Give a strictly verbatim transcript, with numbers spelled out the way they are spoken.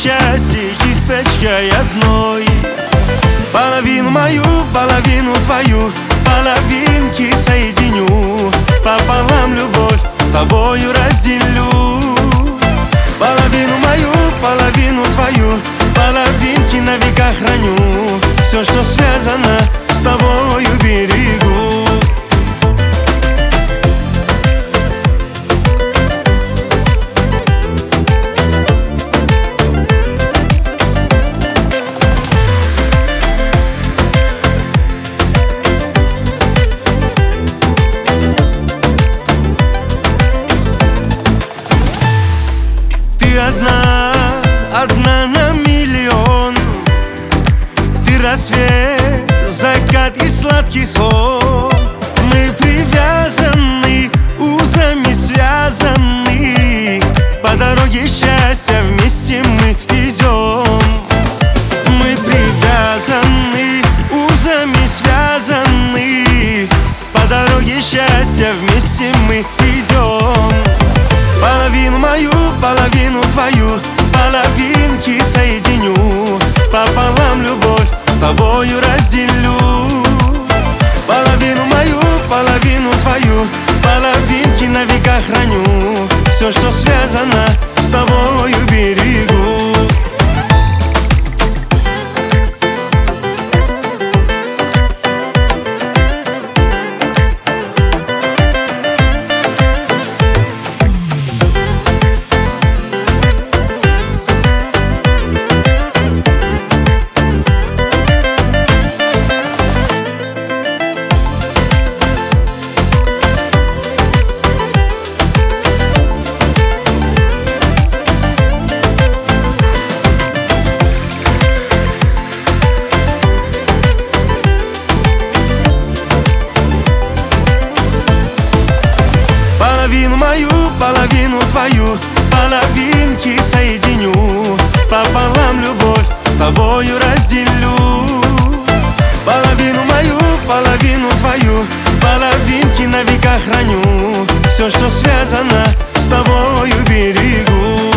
счастье кисточкой одной. Половину мою, половину твою, половинки соединю, пополам любовь с тобою разделю. Половину мою, половину твою, половинки на века храню. Все, что связано с тобою, берегу. Одна, одна на миллион. Ты рассвет, закат и сладкий сон. Мы привязаны, узами связаны. По дороге счастья вместе мы идем. Мы привязаны, узами связаны. По дороге счастья вместе мы идем. Половину мою, половину твою, половинки соединю, пополам любовь с тобою разделю. Половину мою, половину твою, половинки на века храню. Все, что связано с тобою, берегу. Половину мою, половину твою, половинки соединю, пополам любовь с тобою разделю. Половину мою, половину твою, половинки на века храню. Все, что связано с тобою, берегу.